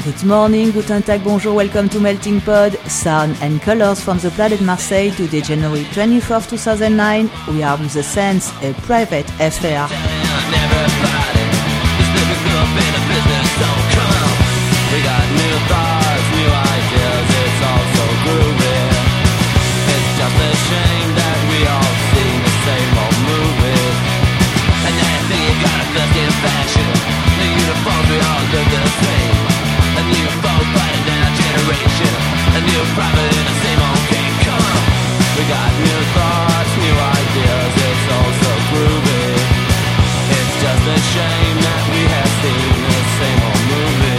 Good morning, guten tag, bonjour, welcome to Melting Pod, sound and colors from the planet Marseille, today January 24th, 2009. We are with The Sense, a private affair. We got new thoughts, new ideas, it's all so groovy. It's just a shame that we all see the same old movie. And now you think you got a first in fashion. The uniforms we all look the same. A new folk fighting down generation. A new prophet in the same old game. Come on. We got new thoughts, new ideas, it's all so groovy. It's just a shame that we have seen the same old movie.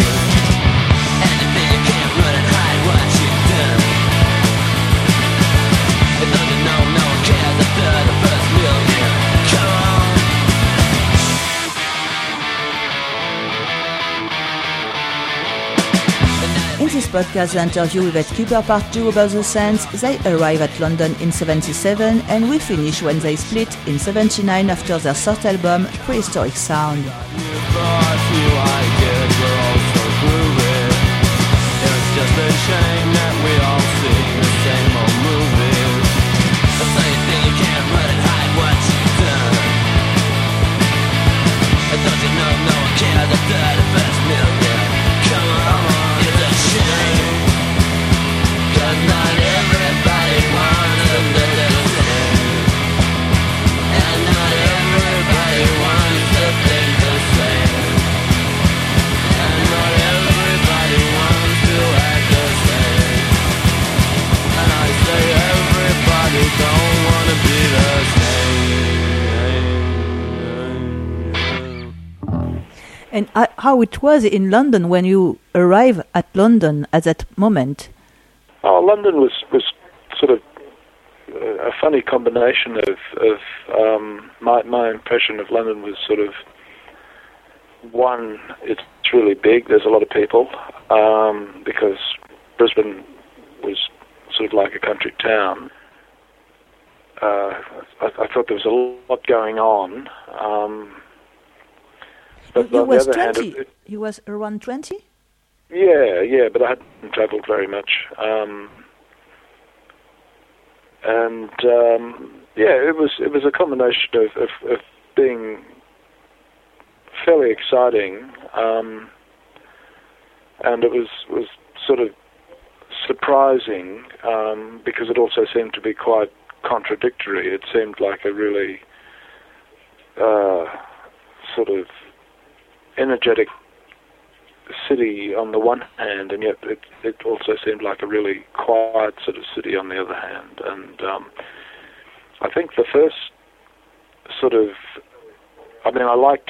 In this podcast, the interview with Ed Kuepper Part 2 about The Sense. They arrive at London in 77 and we finish when they split in 79 after their third album, Prehistoric Sound. Just a shame that we all see the same old movies. The same thing, you can't run and hide what you've done. Don't you know no one cares after the first million? Come on, it's a shame. 'Cause not everybody wants to live the same. And not everybody wants to think the same. And not everybody wants to act the same. And I say everybody don't want to be the same. And how it was in London when you arrived at London at that moment? Oh, London was sort of a funny combination of my impression of London was sort of, one, it's really big, there's a lot of people, because Brisbane was sort of like a country town. I thought there was a lot going on. But You on the was other 20. hand, You was around 20? Yeah, but I hadn't travelled very much. It was a combination of being fairly exciting, and it was sort of surprising, because it also seemed to be quite contradictory. It seemed like a really sort of energetic city on the one hand, and yet it also seemed like a really quiet sort of city on the other hand. And I think the first sort of, I liked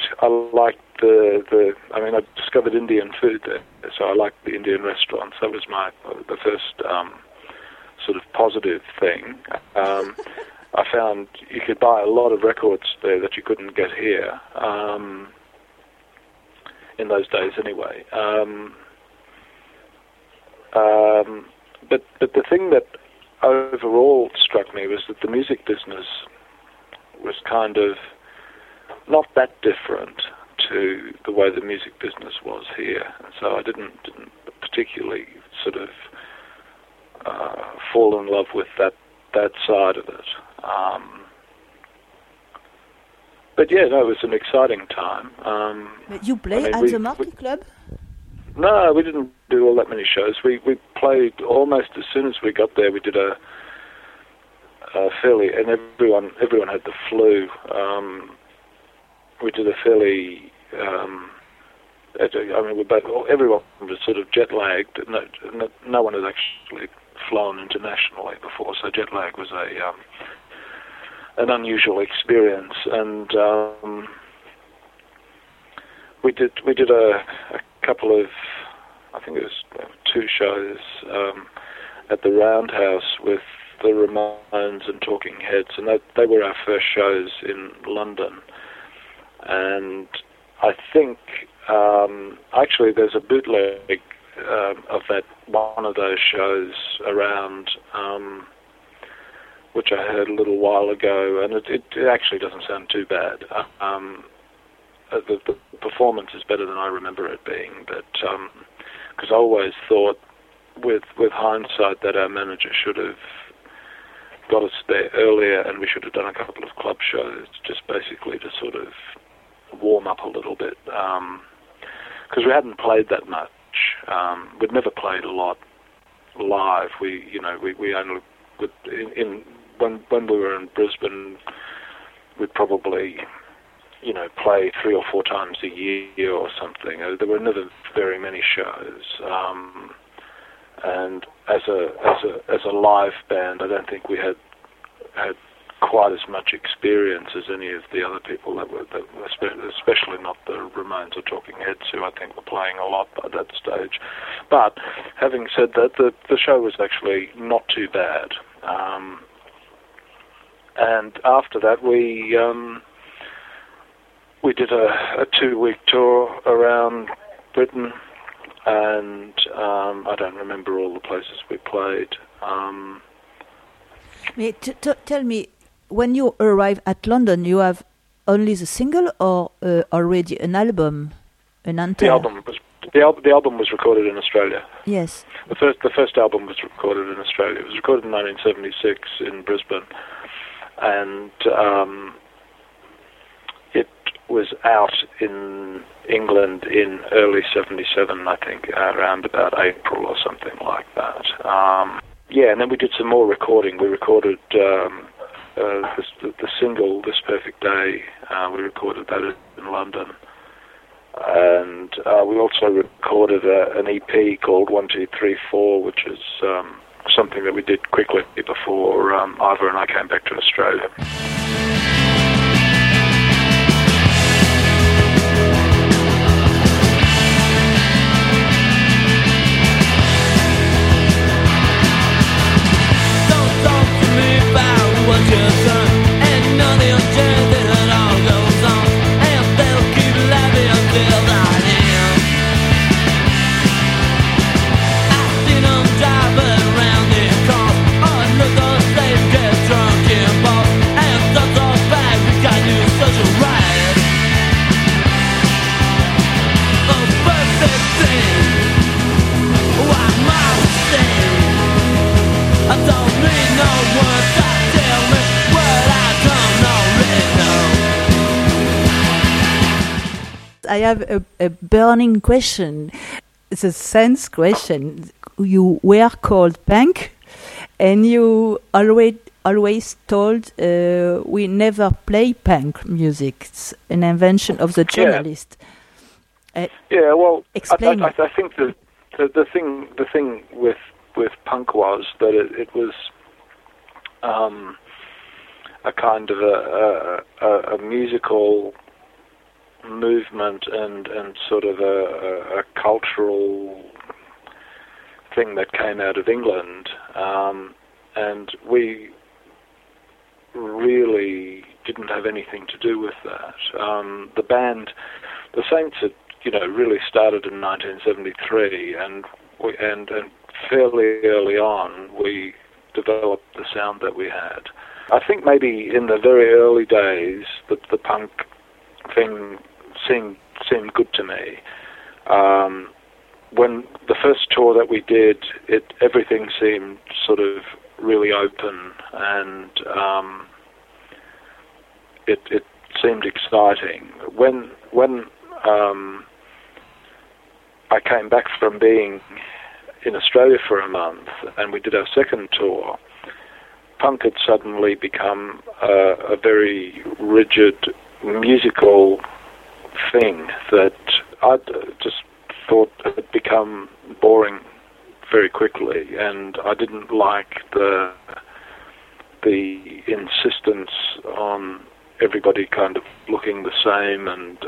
I discovered Indian food there, so I liked the Indian restaurants. That was the first sort of positive thing. I found you could buy a lot of records there that you couldn't get here. In those days, anyway. But the thing that overall struck me was that the music business was kind of not that different to the way the music business was here. So I didn't particularly sort of fall in love with that side of it. But yeah, no, it was an exciting time. But you play at the Marquee Club? No, we didn't do all that many shows. We played almost as soon as we got there. We did a fairly, and everyone had the flu. We did a fairly, everyone was sort of jet lagged. No one had actually flown internationally before, so jet lag was an unusual experience, and we did a couple of, I think it was 2 shows at the Roundhouse with the Ramones and Talking Heads, and they were our first shows in London. And I think actually there's a bootleg of that one of those shows around, which I heard a little while ago, and it actually doesn't sound too bad. the performance is better than I remember it being, but because I always thought, with hindsight, that our manager should have got us there earlier, and we should have done a couple of club shows, just basically to sort of warm up a little bit, because we hadn't played that much. We'd never played a lot live. We only when we were in Brisbane, we'd probably play 3 or 4 times a year or something. There were never very many shows, and as a live band, I don't think we had quite as much experience as any of the other people that were especially not the Ramones or Talking Heads, who I think were playing a lot by that stage. But having said that, the show was actually not too bad. And after that, we did a 2-week tour around Britain, and I don't remember all the places we played. Tell me, when you arrive at London, you have only the single or already an album, an entire? The album was recorded in Australia. Yes. The first album was recorded in Australia. It was recorded in 1976 in Brisbane, and it was out in England in early '77, I think, around about April or something like that. And then we did some more recording. We recorded the single "This Perfect Day." We recorded that in London, and we also recorded an EP called 1, 2, 3, 4, which is something that we did quickly before Ivor and I came back to Australia. What you've done, and none of your chances, it all goes on, and they'll keep laughing until the end. I've seen them driving around in cars, under those slaves get drunk in bars, and such a bad we got you such a riot. The perfect thing, why my mistake? I don't need no words. I have a burning question. It's a sense question. You were called punk, and you always told we never play punk music. It's an invention of the journalist. Well, explain. I think the thing with punk was that it was a kind of a musical movement and sort of a cultural thing that came out of England, and we really didn't have anything to do with that. The band, the Saints, had really started in 1973, and fairly early on we developed the sound that we had. I think maybe in the very early days that the punk thing seemed good to me. When the first tour that we did, everything seemed sort of really open, and it seemed exciting. When I came back from being in Australia for a month, and we did our second tour, punk had suddenly become a very rigid musical thing that I just thought had become boring very quickly, and I didn't like the insistence on everybody kind of looking the same, and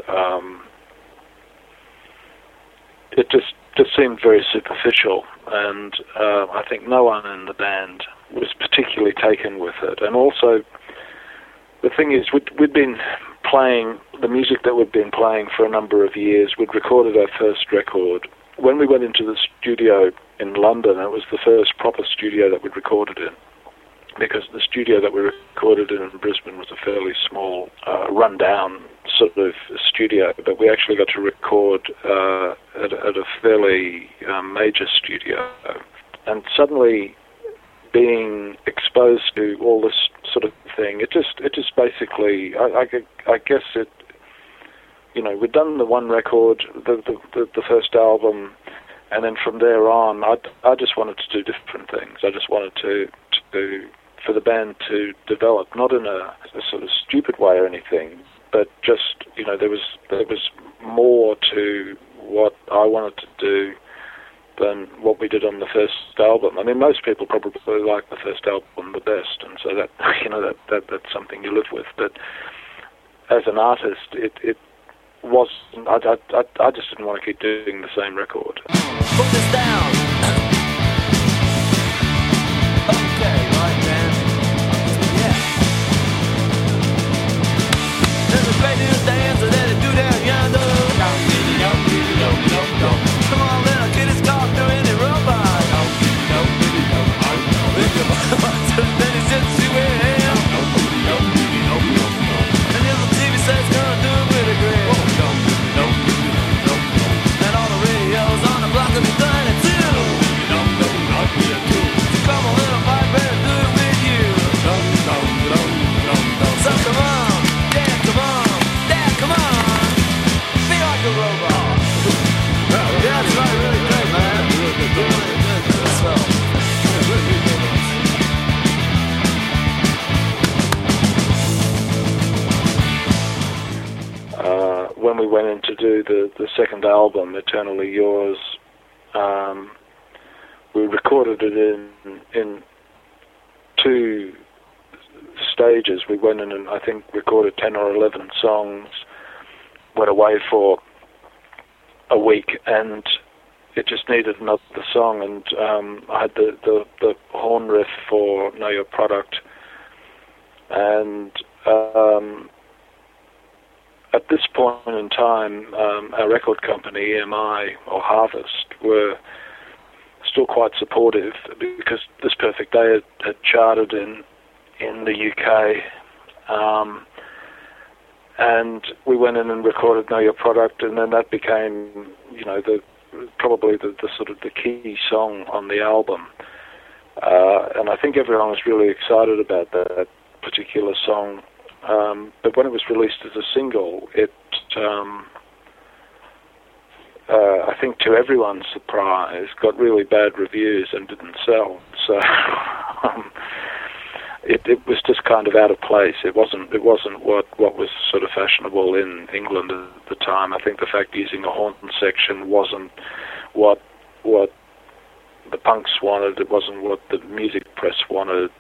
it just seemed very superficial, and I think no one in the band was particularly taken with it. And also, the thing is, we'd been playing the music that we'd been playing for a number of years. We'd recorded our first record. When we went into the studio in London, it was the first proper studio that we'd recorded in, because the studio that we recorded in Brisbane was a fairly small, run-down sort of studio, but we actually got to record at a fairly major studio. And suddenly being exposed to all this sort of thing, it just basically, I guess it, you know, we'd done the one record, the first album, and then from there on, I just wanted to do different things. I just wanted to for the band to develop, not in a sort of stupid way or anything, but just, you know, there was more to what I wanted to do than what we did on the first album. I mean, most people probably like the first album the best, and so that, you know, that's something you live with. But as an artist, it wasn't. I just didn't want to keep doing the same record. Put this down. Okay, right then. Yeah. There's a great new dance that they do down yonder. Come on, little kid, it's called doing it robot. Then he says she wear him. And the other TV says gonna do it with a grin. And all the radios on the block will be done it too. Come on, little Mike, better do it with you. So come on, Dad, come on, Dad, come on. Be like a robot. Yeah, that's right, really great, man. Really good. So. When we went in to do the second album, Eternally Yours, we recorded it in two stages. We went in and I think recorded 10 or 11 songs, went away for a week, and it just needed another song, and I had the horn riff for Know Your Product, and at this point in time, our record company, EMI, or Harvest, were still quite supportive because This Perfect Day had charted in the UK. And we went in and recorded Know Your Product, and then that became, you know, probably the sort of the key song on the album. And I think everyone was really excited about that particular song. But when it was released as a single, it, I think to everyone's surprise, got really bad reviews and didn't sell. So it was just kind of out of place. It wasn't what was sort of fashionable in England at the time. I think the fact using a horn section wasn't what the punks wanted. It wasn't what the music press wanted,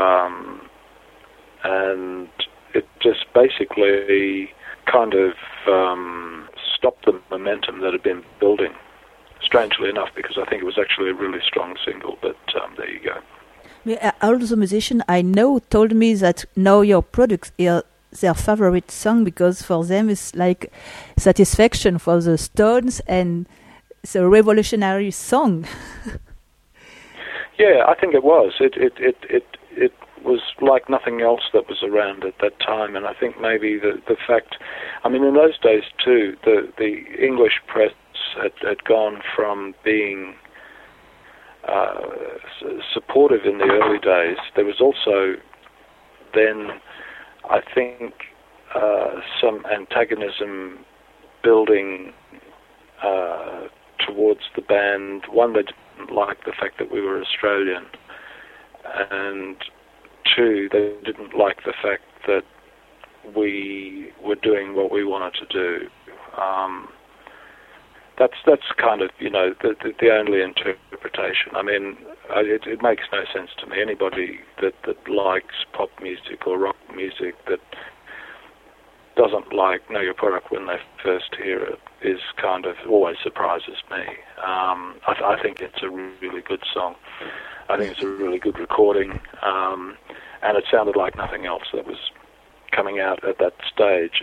and it just basically kind of stopped the momentum that had been building, strangely enough, because I think it was actually a really strong single, but there you go. All the musicians I know told me that Know Your Product is their favorite song because for them it's like satisfaction for the Stones, and it's a revolutionary song. Yeah, I think it was. It was like nothing else that was around at that time, and I think maybe the fact, I mean, in those days too, the English press had gone from being supportive in the early days. There was also then, I think, some antagonism building towards the band. One, they didn't like the fact that we were Australian, and two, they didn't like the fact that we were doing what we wanted to do. That's kind of, you know, the only interpretation. I mean, it makes no sense to me. Anybody that likes pop music or rock music that doesn't like Know Your Product when they first hear it is kind of always surprises me. I think it's a really good song. I think it's a really good recording, and it sounded like nothing else that was coming out at that stage.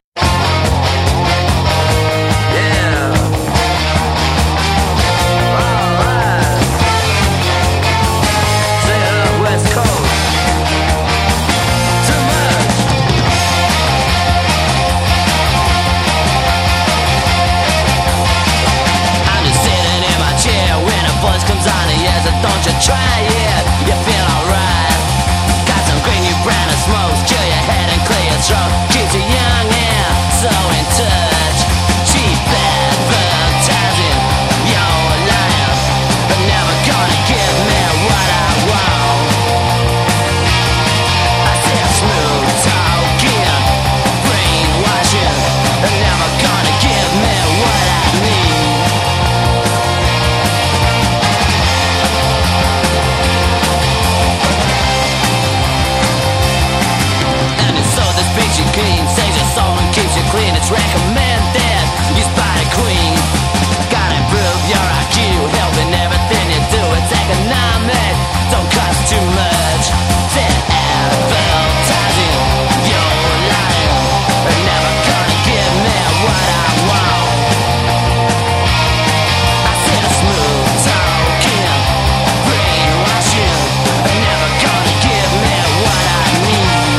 Yeah. keeps you young and so in touch. Cheap advertising, you're lying, but never gonna give me what I want. I said smooth talking, brainwashing, but never gonna give me what I need. And it's so this picture clean, saves your soul and keeps you clean. It's recommended, used by the Queen. Gotta improve your IQ, helping everything you do. It's economic, don't cost too much. Said advertising, you're lying, but never gonna give me what I want. I said smooth talking, brainwashing, but never gonna give me what I need.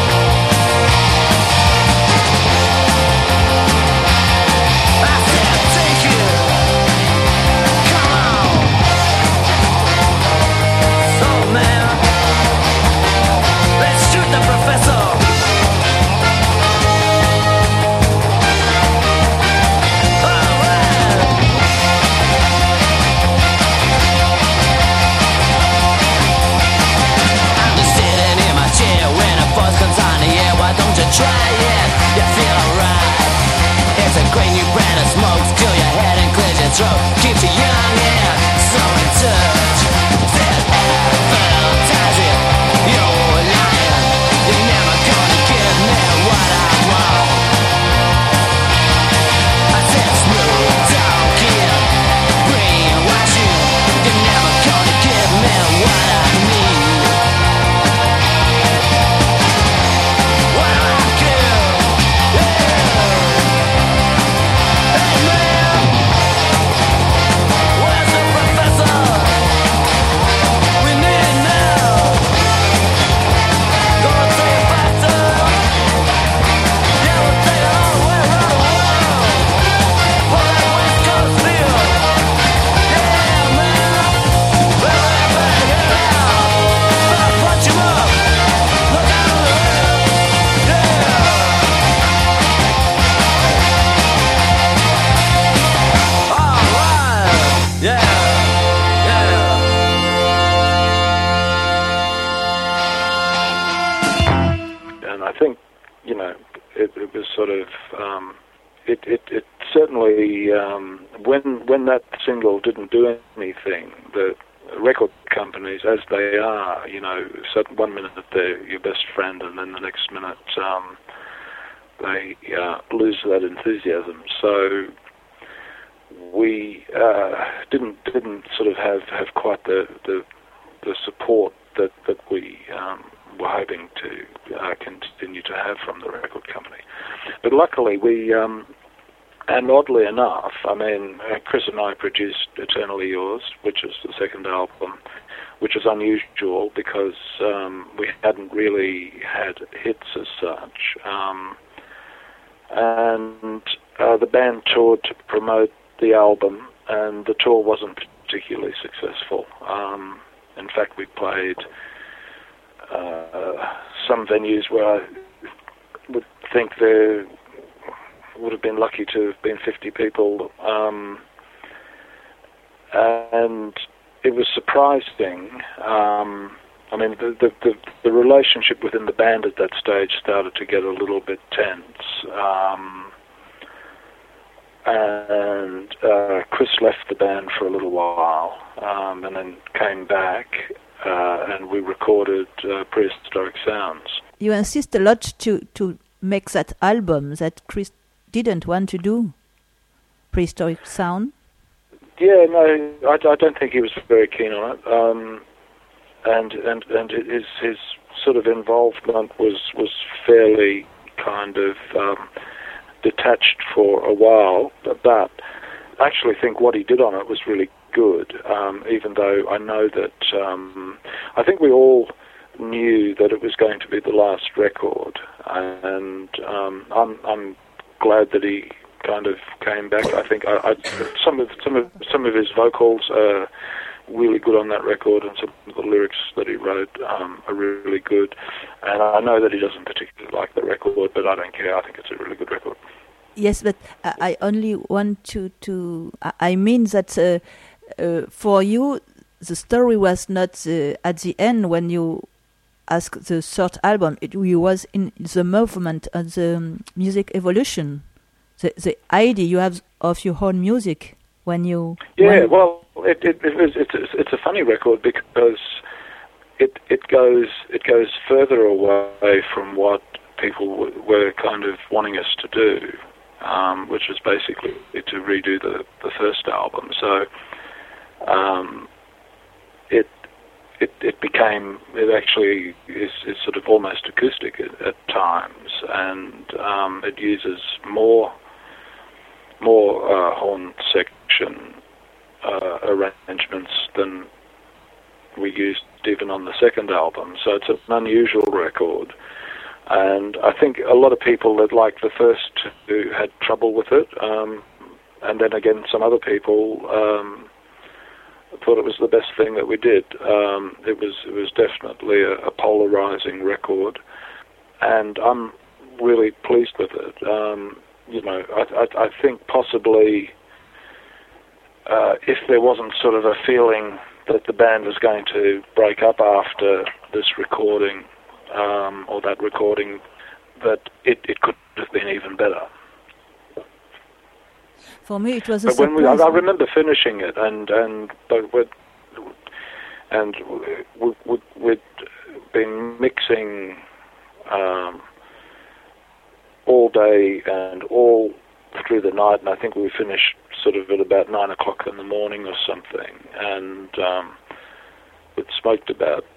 I said take it, come on. So man, let's shoot the professor. Alright. I'm just sitting in my chair when a buzz comes on the air. Why don't you try it? You feel alright. It's a great new brand of smokes till your head and clears your throat. Keeps you young and so in touch. Said advertising, you're lying. You're never gonna give me what I want. I said smooth talking, brainwashing. You're never gonna give me what I need. What do I give? Hey man, where's the professor? We need it now. Gonna take it back to, yeah, we'll take it all the way around the world. For that West Coast feel. Yeah man, well everybody get out. Start punch 'em up. Look out on the rail. Yeah. All right. Yeah. Yeah. And I think, it was sort of, it certainly, when that single didn't do anything, the record companies, as they are, one minute they're your best friend, and then the next minute they lose that enthusiasm. So we didn't sort of have quite the support that we were hoping to continue to have from the record company. But luckily we, and oddly enough, Chris and I produced Eternally Yours, which is the second album, which is unusual because we hadn't really had hits as such. And the band toured to promote the album, and the tour wasn't particularly successful. In fact, we played some venues where I would think there would have been lucky to have been 50 people, and it was surprising. The relationship within the band at that stage started to get a little bit tense, and Chris left the band for a little while, and then came back, and we recorded Prehistoric Sounds. You insist a lot to make that album that Chris didn't want to do, Prehistoric Sound. Yeah, no, I don't think he was very keen on it, and his sort of involvement was fairly kind of detached for a while, but I actually think what he did on it was really good, even though I know that I think we all knew that it was going to be the last record, and I'm glad that he kind of came back. I think some of his vocals are really good on that record, and some of the lyrics that he wrote are really good. And I know that he doesn't particularly like the record, but I don't care. I think it's a really good record. Yes, but I only want to I mean that for you, the story was not at the end when you asked the third album. It was in the movement of the music evolution, the idea you have of your own music when you. Yeah, well, it's a funny record because it goes further away from what people were kind of wanting us to do. Which was basically to redo the first album. So it actually is sort of almost acoustic at times, and it uses more horn section arrangements than we used even on the second album. So it's an unusual record. And I think a lot of people that liked the first two had trouble with it, and then again some other people thought it was the best thing that we did. It was definitely a polarizing record, and I'm really pleased with it. I think possibly if there wasn't sort of a feeling that the band was going to break up after this recording, or that recording, that it could have been even better. For me, it was a but surprise. I remember finishing it, and we'd been mixing all day and all through the night, and I think we finished sort of at about 9 o'clock in the morning or something, and we'd smoked about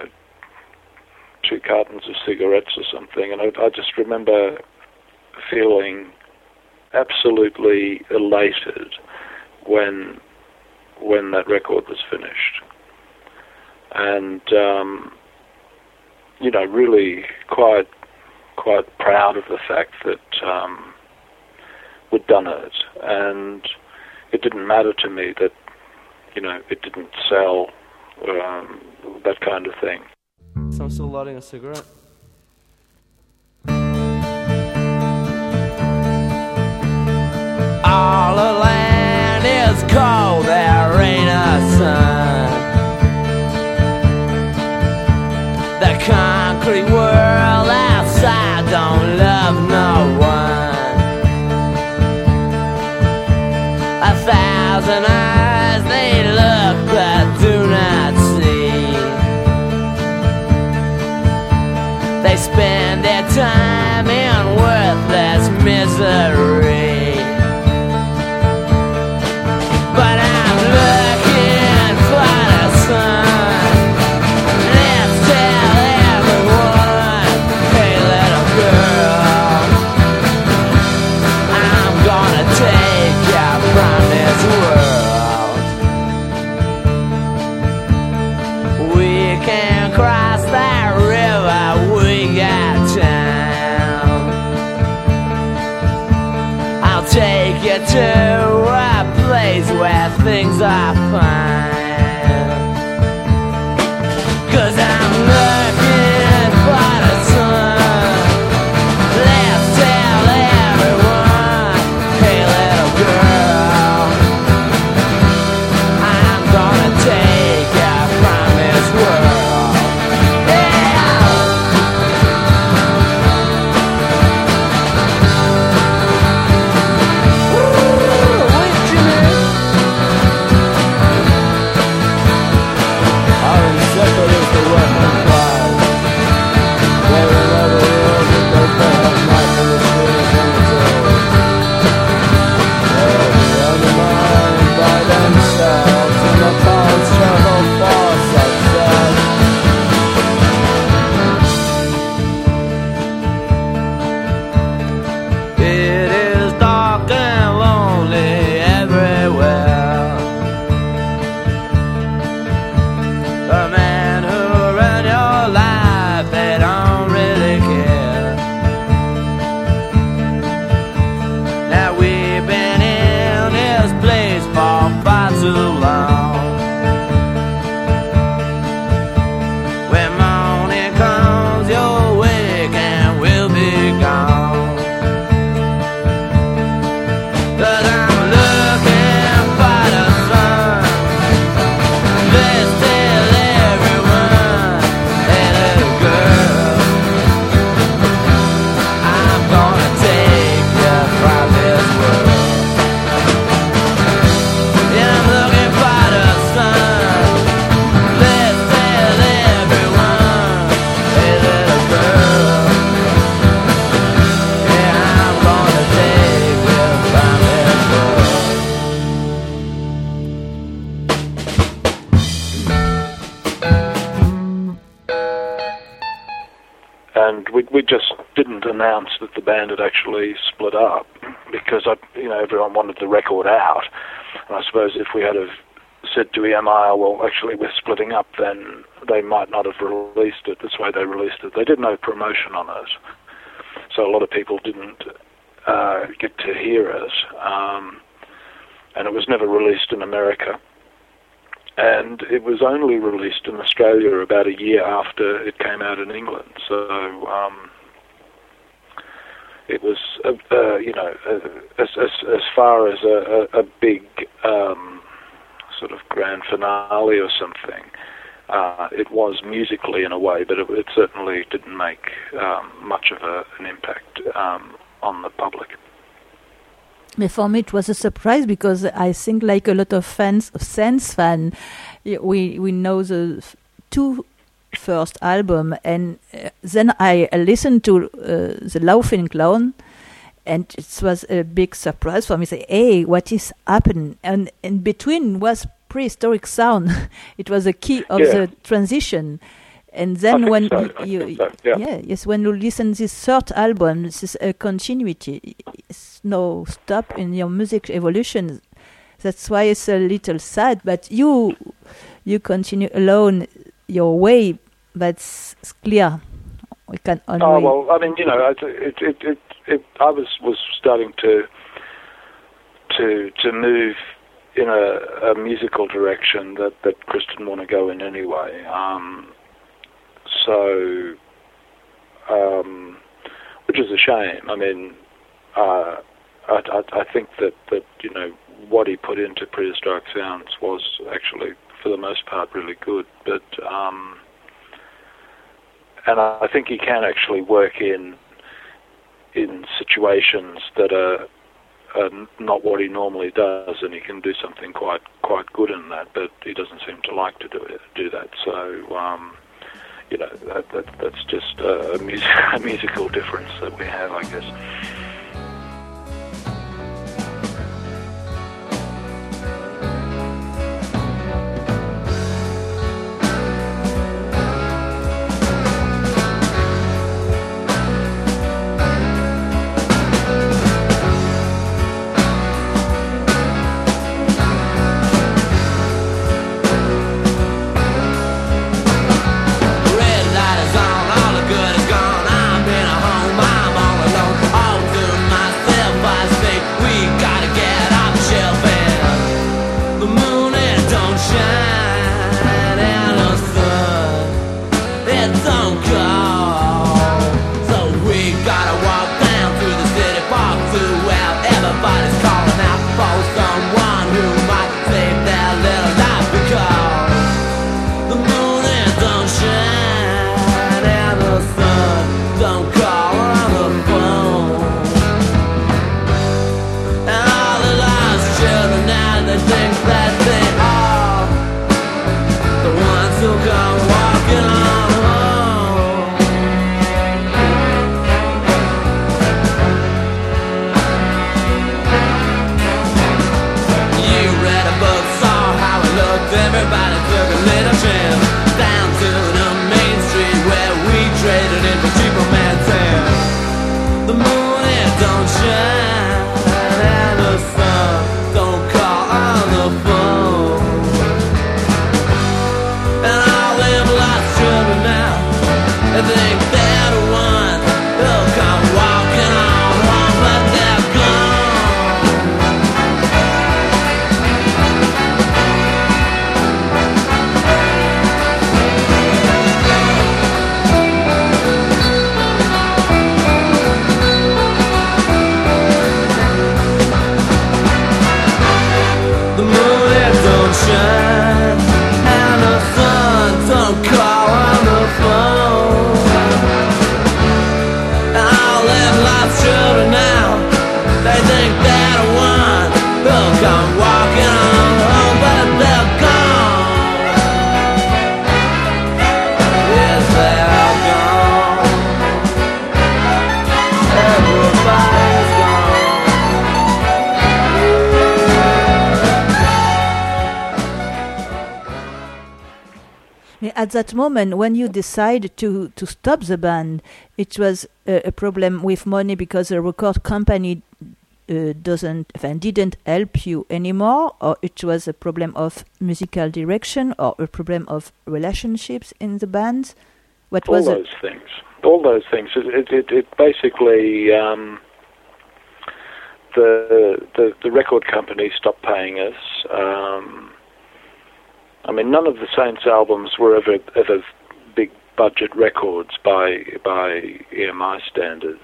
2 cartons of cigarettes or something, and I just remember feeling absolutely elated when that record was finished, and really quite proud of the fact that we'd done it, and it didn't matter to me that it didn't sell, that kind of thing. So I'm still lighting a cigarette. All the land is cold, there ain't a sun. The concrete world outside don't love no one. 1,000 eyes, they look but do not see. They spend their time in worthless misery. But I'm looking for the sun. Let's tell everyone, hey little girl, I'm gonna take you from this world. We can cross that river, we got time. I'll take you to a place where things are fine. 'Cause I'm looking for the sun. Let's tell everyone, hey little girl, I'm gonna take you from this world. Yeah. It is dark and lonely everywhere. The men who run your life, they don't really care. Now we've been in this place for far too long. we just didn't announce that the band had actually split up because everyone wanted the record out, and I suppose if we had have said to EMI, well, actually we're splitting up, then they might not have released it. That's why they released it. They did no promotion on it, so a lot of people didn't get to hear it, and it was never released in America. And it was only released in Australia about a year after it came out in England. So it was, as far as a big sort of grand finale or something, it was musically in a way, but it certainly didn't make much of an impact on the public. But for me, it was a surprise because I think, like a lot of fans, Sense fan, we know the two first album, and then I listened to the Laughing Clown, and it was a big surprise for me. Say, hey, what is happening? And in between was Prehistoric Sound. It was a key of the transition. And then when when you listen to this third album, this is a continuity. It's no stop in your music evolution. That's why it's a little sad. But you continue alone your way. That's clear. We can only. Oh well, I mean, I was starting to move in a musical direction that Chris didn't want to go in anyway. So, which is a shame. I mean, I think that what he put into Prehistoric Sounds was actually, for the most part, really good. But and I think he can actually work in situations that are not what he normally does, and he can do something quite good in that. But he doesn't seem to like to do that. So. That's just a musical difference that we have, I guess. Red light is on, all the good is gone. I'm in a home, I'm all alone. All At that moment, when you decided to stop the band, it was a problem with money because the record company didn't help you anymore, or it was a problem of musical direction, or a problem of relationships in the band? What was it? All those things. It basically the record company stopped paying us. I mean, none of the Saints albums were ever big budget records by EMI standards.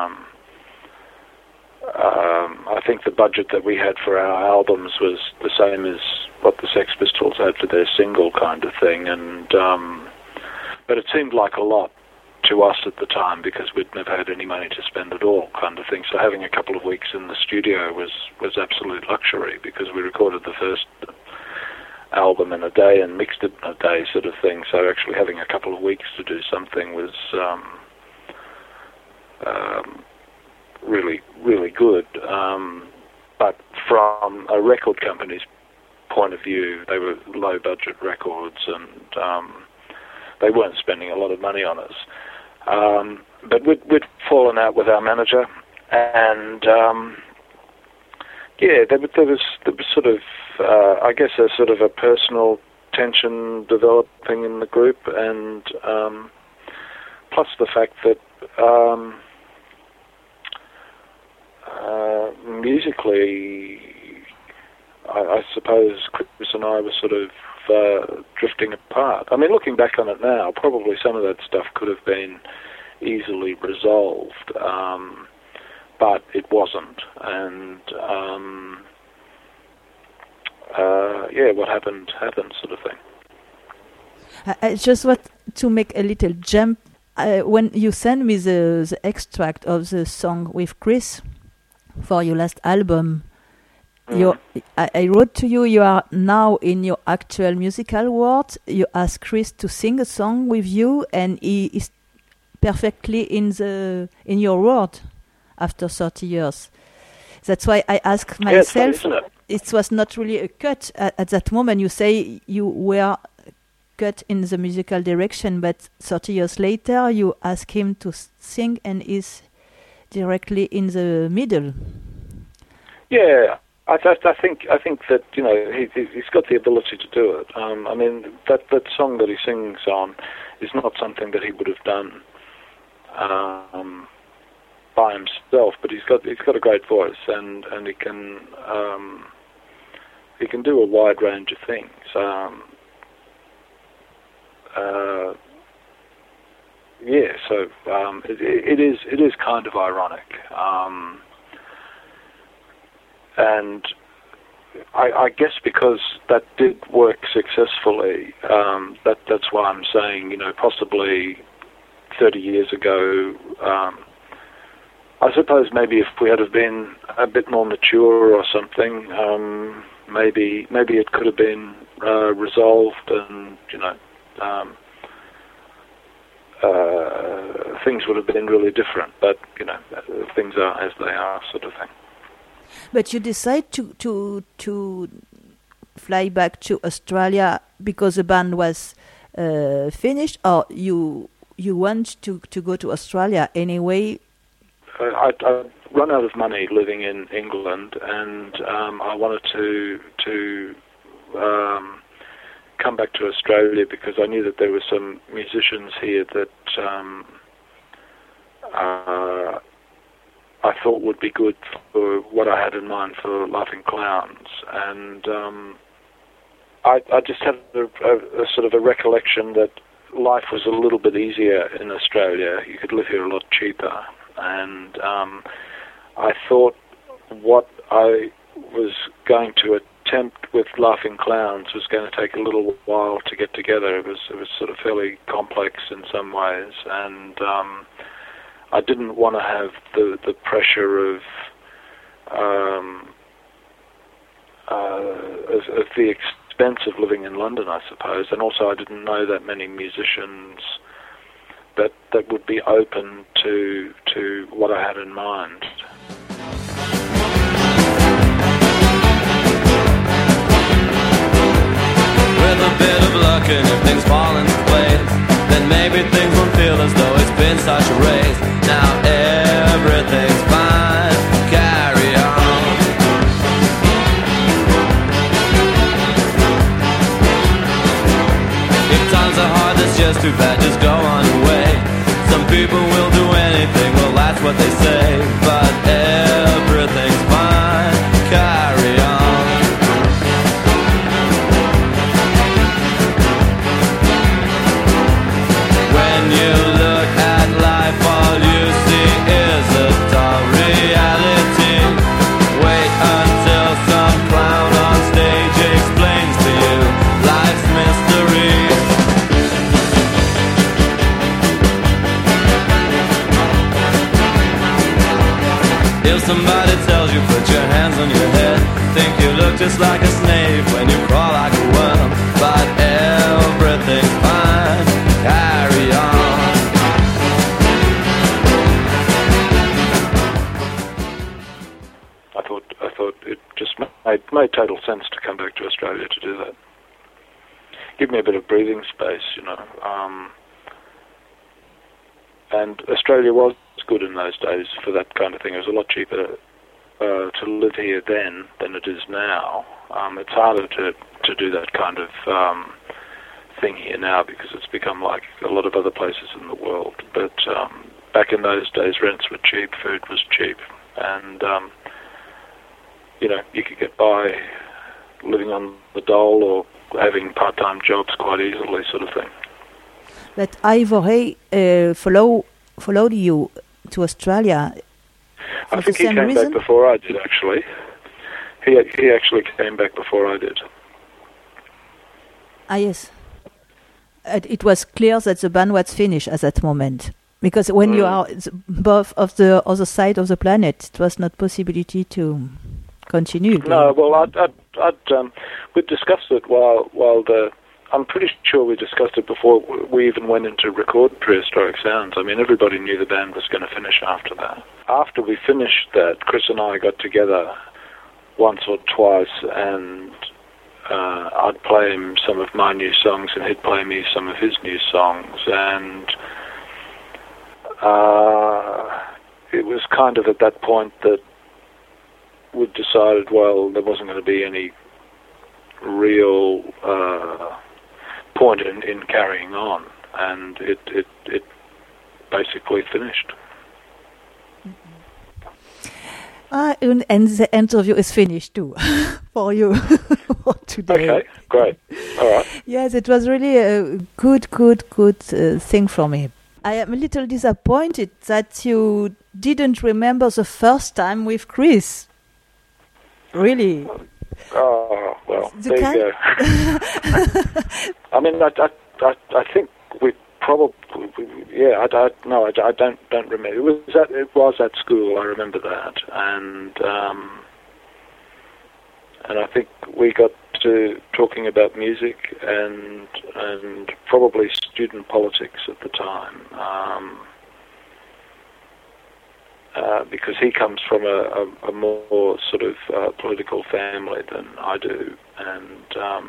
I think the budget that we had for our albums was the same as what the Sex Pistols had for their single kind of thing, and but it seemed like a lot to us at the time because we'd never had any money to spend at all, kind of thing. So having a couple of weeks in the studio was absolute luxury because we recorded the first album in a day and mixed it in a day, sort of thing. So actually having a couple of weeks to do something was really, really good. But from a record company's point of view, they were low-budget records, and they weren't spending a lot of money on us. But we'd fallen out with our manager, and there was sort of, I guess, a sort of a personal tension developing in the group, and plus the fact that musically, I suppose Chris and I were sort of drifting apart. I mean, looking back on it now, probably some of that stuff could have been easily resolved, but it wasn't. And what happened, sort of thing. I just want to make a little jump. When you sent me the extract of the song with Chris for your last album, I wrote to you, you are now in your actual musical world. You asked Chris to sing a song with you, and he is perfectly in your world after 30 years. That's why I asked myself, it was not really a cut at that moment. You say you were cut in the musical direction, but 30 years later you ask him to sing and is directly in the middle. Yeah. I think that, you know, he's got the ability to do it. I mean, that song that he sings on is not something that he would have done by himself, but he's got a great voice, and he can do a wide range of things. It is kind of ironic. And I guess because that did work successfully, that's why I'm saying, you know, possibly 30 years ago, I suppose maybe if we had have been a bit more mature or something, maybe it could have been resolved, and, you know, things would have been really different. But, you know, things are as they are, sort of thing. But you decide to fly back to Australia because the band was finished, or you want to go to Australia anyway? I'd run out of money living in England, and I wanted to come back to Australia because I knew that there were some musicians here that I thought would be good for what I had in mind for Laughing Clowns, and I just had a sort of a recollection that life was a little bit easier in Australia. You could live here a lot cheaper, and I thought what I was going to attempt with Laughing Clowns was going to take a little while to get together. It was sort of fairly complex in some ways, and I didn't want to have the pressure of the expense of living in London, I suppose, and also I didn't know that many musicians that would be open to what I had in mind. With a bit of luck and everything's falling too bad, just go on your way. Some people will do anything, well that's what they say. But everything's fine, carry on. When you look at life, all you see is a dull reality. Wait until some clown on stage explains to you life's mysteries. If somebody tells you put your hands on your head, think you look just like a snake when you crawl like a worm. But everything's fine, carry on. I thought it just made total sense to come back to Australia to do that. Give me a bit of breathing space, you know. And Australia was good in those days for that kind of thing. It was a lot cheaper to live here then than it is now. It's harder to do that kind of thing here now because it's become like a lot of other places in the world. But back in those days, rents were cheap, food was cheap, and you know, you could get by living on the dole or having part-time jobs quite easily, sort of thing. But Ivory followed you to Australia. I think he came back before I did, actually. He actually came back before I did. Ah, yes. It was clear that the band was finished at that moment. Because when you are both of the other side of the planet, it was not possibility to continue. No, well, we discussed it while I'm pretty sure we discussed it before we even went in to record Prehistoric Sounds. I mean, everybody knew the band was going to finish after that. After we finished that, Chris and I got together once or twice, and I'd play him some of my new songs, and he'd play me some of his new songs, and it was kind of at that point that we'd decided, well, there wasn't going to be any real point in carrying on, and it basically finished. And the interview is finished too for you for today. Okay, great. All right. Yes, it was really a good thing for me. I am a little disappointed that you didn't remember the first time with Chris. Really. Oh, well, there you go. I mean, I think we probably, I don't remember. It was at school. I remember that, and I think we got to talking about music and probably student politics at the time. Because he comes from a more sort of political family than I do, and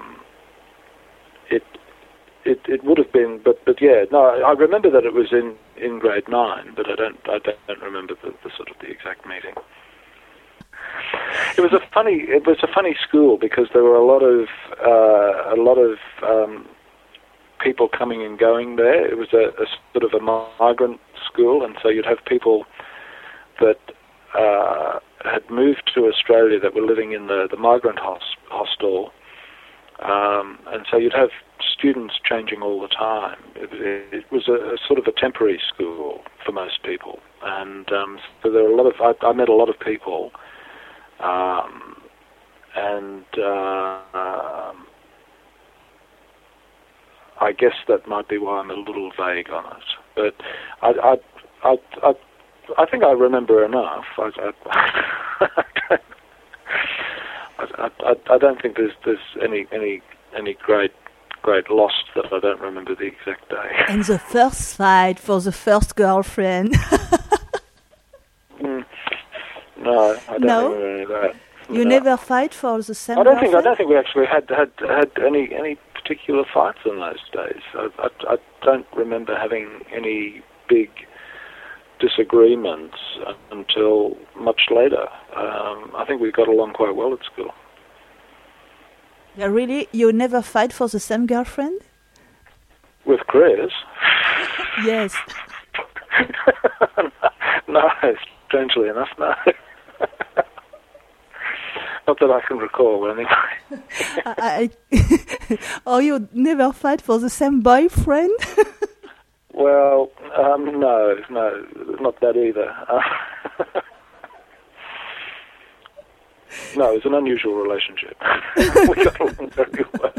it would have been, but yeah, no, I remember that it was in grade 9, but I don't remember the sort of the exact meeting. It was a funny school because there were a lot of people coming and going there. It was a sort of a migrant school, and so you'd have people that had moved to Australia that were living in the migrant hostel, and so you'd have students changing all the time. It was a sort of a temporary school for most people, and so there were I met a lot of people, and I guess that might be why I'm a little vague on it, but I think I remember enough. I don't think there's any great loss that I don't remember the exact day. And the first fight for the first girlfriend. No, I don't remember any of that. You never fight for the same. I don't think we actually had any particular fights in those days. I don't remember having any big disagreements until much later. I think we got along quite well at school. Yeah, really? You never fight for the same girlfriend? With Chris? Yes. No, strangely enough, no. Not that I can recall, anyway. Oh, you never fight for the same boyfriend? Well, no, not that either. No, it was an unusual relationship. We got along very well.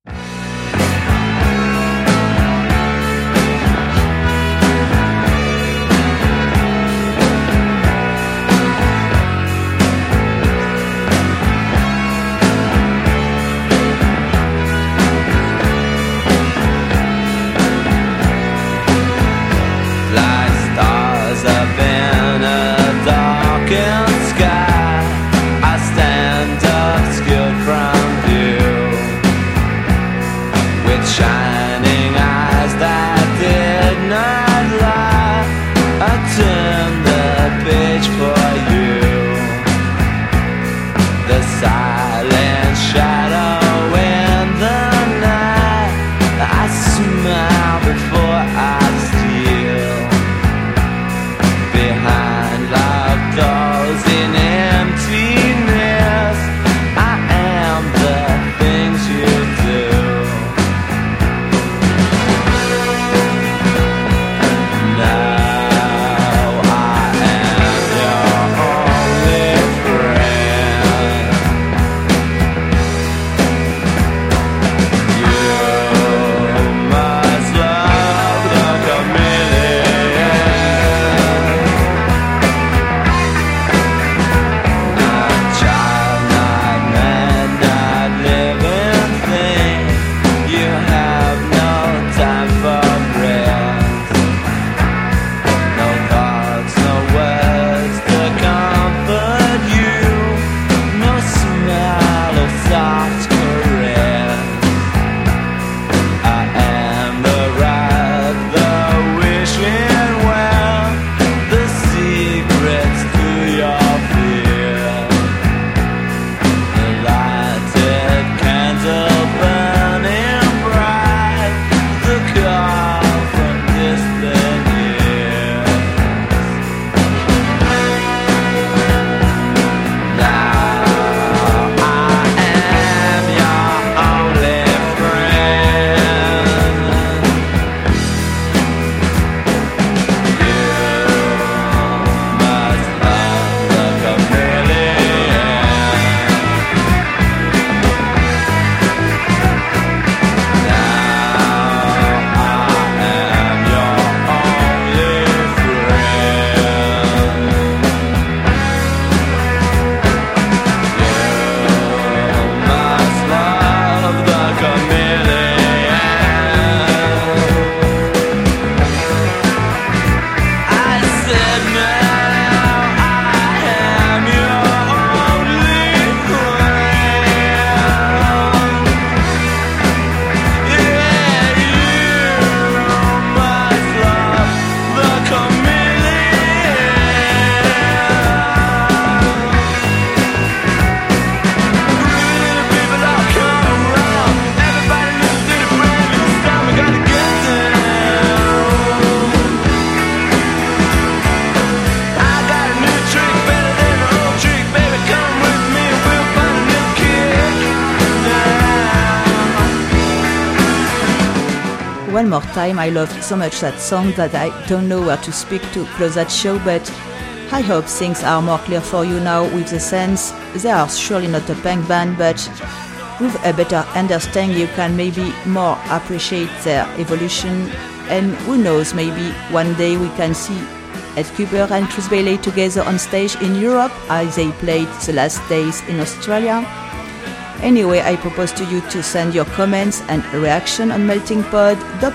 One more time, I loved so much that song that I don't know where to speak to close that show, but I hope things are more clear for you now with the sense. They are surely not a punk band, but with a better understanding you can maybe more appreciate their evolution, and who knows, maybe one day we can see Ed Kuepper and Chris Bailey together on stage in Europe as they played the last days in Australia. Anyway, I propose to you to send your comments and reaction on Melting Pod,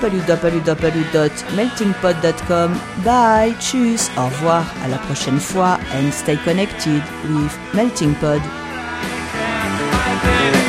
www.meltingpod.com. Bye, tschüss, au revoir, à la prochaine fois, and stay connected with Melting Pod.